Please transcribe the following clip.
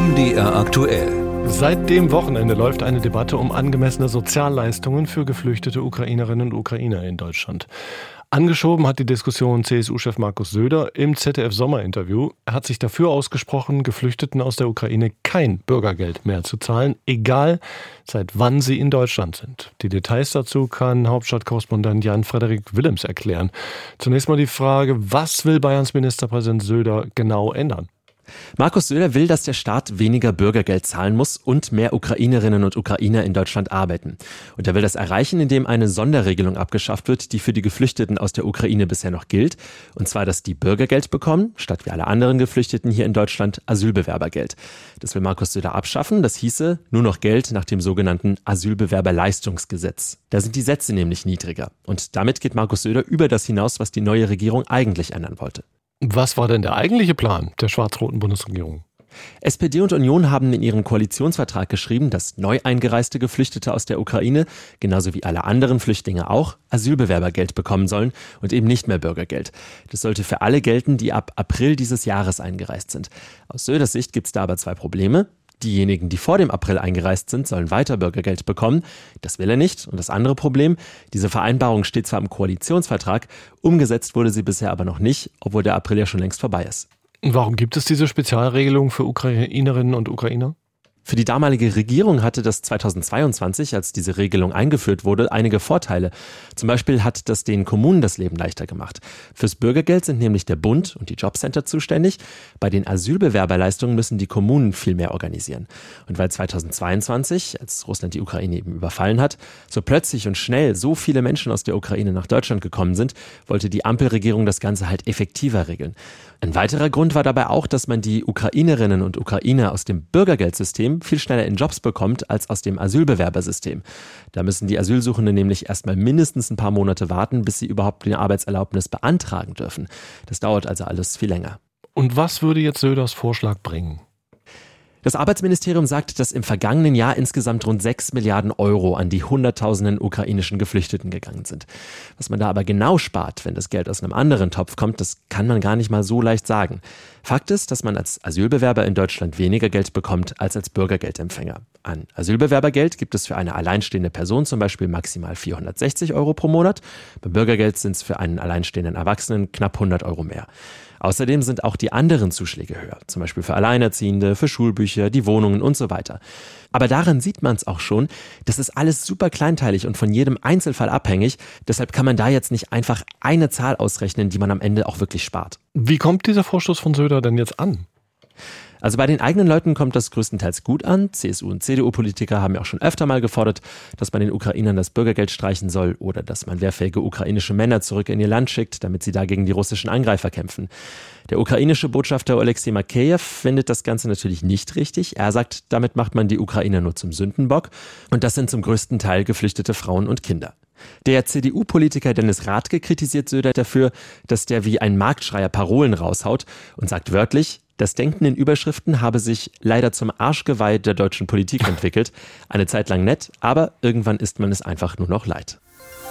MDR aktuell. Seit dem Wochenende läuft eine Debatte um angemessene Sozialleistungen für geflüchtete Ukrainerinnen und Ukrainer in Deutschland. Angeschoben hat die Diskussion CSU-Chef Markus Söder im ZDF-Sommerinterview. Er hat sich dafür ausgesprochen, Geflüchteten aus der Ukraine kein Bürgergeld mehr zu zahlen, egal seit wann sie in Deutschland sind. Die Details dazu kann Hauptstadtkorrespondent Jan-Frederik Willems erklären. Zunächst mal die Frage, was will Bayerns Ministerpräsident Söder genau ändern? Markus Söder will, dass der Staat weniger Bürgergeld zahlen muss und mehr Ukrainerinnen und Ukrainer in Deutschland arbeiten. Und er will das erreichen, indem eine Sonderregelung abgeschafft wird, die für die Geflüchteten aus der Ukraine bisher noch gilt. Und zwar, dass die Bürgergeld bekommen, statt wie alle anderen Geflüchteten hier in Deutschland Asylbewerbergeld. Das will Markus Söder abschaffen. Das hieße nur noch Geld nach dem sogenannten Asylbewerberleistungsgesetz. Da sind die Sätze nämlich niedriger. Und damit geht Markus Söder über das hinaus, was die neue Regierung eigentlich ändern wollte. Was war denn der eigentliche Plan der schwarz-roten Bundesregierung? SPD und Union haben in ihren Koalitionsvertrag geschrieben, dass neu eingereiste Geflüchtete aus der Ukraine, genauso wie alle anderen Flüchtlinge auch, Asylbewerbergeld bekommen sollen und eben nicht mehr Bürgergeld. Das sollte für alle gelten, die ab April dieses Jahres eingereist sind. Aus Söders Sicht gibt es da aber zwei Probleme. Diejenigen, die vor dem April eingereist sind, sollen weiter Bürgergeld bekommen. Das will er nicht. Und das andere Problem, diese Vereinbarung steht zwar im Koalitionsvertrag, umgesetzt wurde sie bisher aber noch nicht, obwohl der April ja schon längst vorbei ist. Warum gibt es diese Spezialregelung für Ukrainerinnen und Ukrainer? Für die damalige Regierung hatte das 2022, als diese Regelung eingeführt wurde, einige Vorteile. Zum Beispiel hat das den Kommunen das Leben leichter gemacht. Fürs Bürgergeld sind nämlich der Bund und die Jobcenter zuständig. Bei den Asylbewerberleistungen müssen die Kommunen viel mehr organisieren. Und weil 2022, als Russland die Ukraine eben überfallen hat, so plötzlich und schnell so viele Menschen aus der Ukraine nach Deutschland gekommen sind, wollte die Ampelregierung das Ganze halt effektiver regeln. Ein weiterer Grund war dabei auch, dass man die Ukrainerinnen und Ukrainer aus dem Bürgergeldsystem viel schneller in Jobs bekommt als aus dem Asylbewerbersystem. Da müssen die Asylsuchenden nämlich erstmal mindestens ein paar Monate warten, bis sie überhaupt eine Arbeitserlaubnis beantragen dürfen. Das dauert also alles viel länger. Und was würde jetzt Söders Vorschlag bringen? Das Arbeitsministerium sagt, dass im vergangenen Jahr insgesamt rund 6 Milliarden Euro an die hunderttausenden ukrainischen Geflüchteten gegangen sind. Was man da aber genau spart, wenn das Geld aus einem anderen Topf kommt, das kann man gar nicht mal so leicht sagen. Fakt ist, dass man als Asylbewerber in Deutschland weniger Geld bekommt als als Bürgergeldempfänger. An Asylbewerbergeld gibt es für eine alleinstehende Person zum Beispiel maximal 460 Euro pro Monat. Beim Bürgergeld sind es für einen alleinstehenden Erwachsenen knapp 100 Euro mehr. Außerdem sind auch die anderen Zuschläge höher, zum Beispiel für Alleinerziehende, für Schulbücher, die Wohnungen und so weiter. Aber daran sieht man es auch schon, das ist alles super kleinteilig und von jedem Einzelfall abhängig. Deshalb kann man da jetzt nicht einfach eine Zahl ausrechnen, die man am Ende auch wirklich spart. Wie kommt dieser Vorstoß von Söder denn jetzt an? Also bei den eigenen Leuten kommt das größtenteils gut an. CSU- und CDU-Politiker haben ja auch schon öfter mal gefordert, dass man den Ukrainern das Bürgergeld streichen soll oder dass man wehrfähige ukrainische Männer zurück in ihr Land schickt, damit sie da gegen die russischen Angreifer kämpfen. Der ukrainische Botschafter Oleksiy Makeyev findet das Ganze natürlich nicht richtig. Er sagt, damit macht man die Ukrainer nur zum Sündenbock. Und das sind zum größten Teil geflüchtete Frauen und Kinder. Der CDU-Politiker Dennis Rathke kritisiert Söder dafür, dass der wie ein Marktschreier Parolen raushaut und sagt wörtlich, das Denken in Überschriften habe sich leider zum Arschgeweih der deutschen Politik entwickelt. Eine Zeit lang nett, aber irgendwann ist man es einfach nur noch leid.